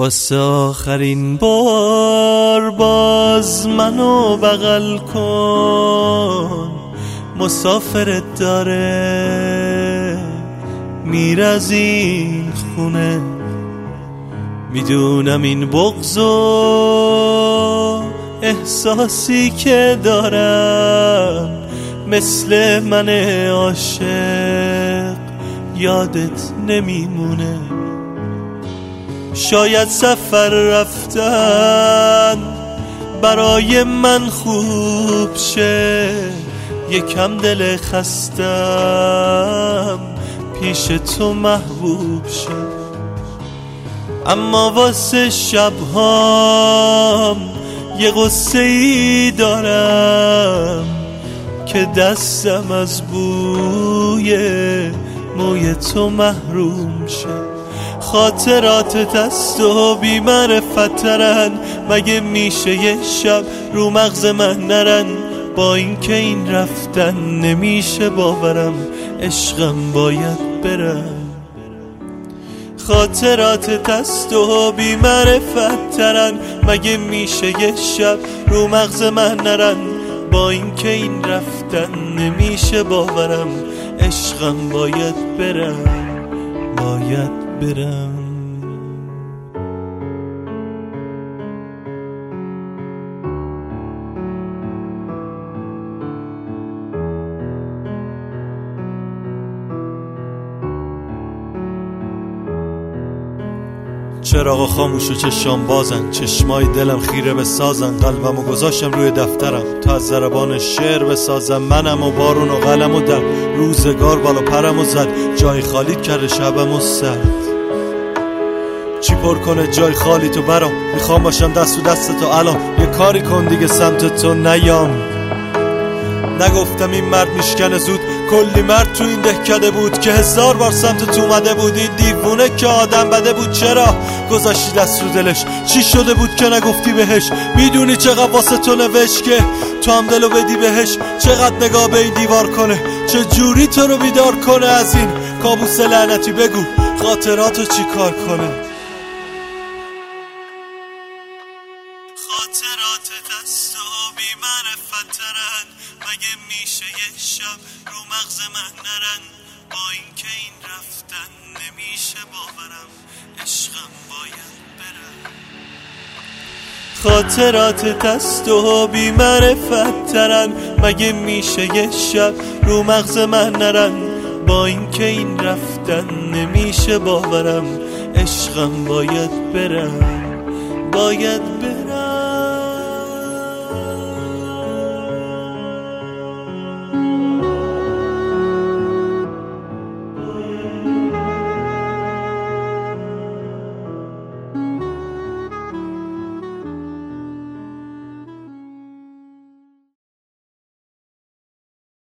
واسه آخرین بار باز منو بغل کن، مسافرت داره میره از این خونه. میدونم این بغض و احساسی که دارم مثل من عاشق یادت نمیمونه. شاید سفر رفتن برای من خوب شه، یکم دل خستم پیش تو محبوب شه. اما واسه شبهام یه قصه ای دارم که دستم از بوی موی تو محروم شه. خاطرات دست و بی معرفت ترن، مگه میشه یه شب رو مغز من نرن؟ با این که این رفتن نمیشه باورم، عشقم باید برم. خاطرات دست و بی معرفت ترن، مگه میشه یه شب رو مغز من نرن؟ با این که این رفتن نمیشه باورم، عشقم باید برم، باید برم. چراغ خاموش و چشام بازن، چشمای دلم خیره به سازن. قلبمو گذاشتم روی دفترم تا از ضربان شعر بسازم. منم و بارون و قلم و در روزگار بالا پرمو زد، جای خالی کرده شبمو سرد. چی پر کنه جای خالی تو برام؟ میخوام باشم دست و دست تو الان، یه کاری کن دیگه سمت تو نیام. نگفتم این مرد میشکنه زود، کلی مرد تو این دهکده بود که 1000 بار سمت تو اومده بود. این دیوونه که آدم بده بود، چرا گذاشتی دست رو دلش؟ چی شده بود که نگفتی بهش؟ میدونی چقدر واسه تو نوشت که تو هم دلو بدی بهش؟ چقدر نگاه به این دیوار کنه، چه جوری تو رو بیدار کنه از این کابوس لعنتی؟ بگو خاطراتو چی کار کنه؟ خاطرات دست و بی معرفت ترن، مگه میشه یه شب رو مغز من نرن؟ با این که این رفتن نمیشه باورم، عشقم باید برم. خاطرات دست و بی معرفت ترن، مگه میشه یه شب رو مغز من نرن؟ با این که این رفتن نمیشه باورم، عشقم باید برم، باید برم.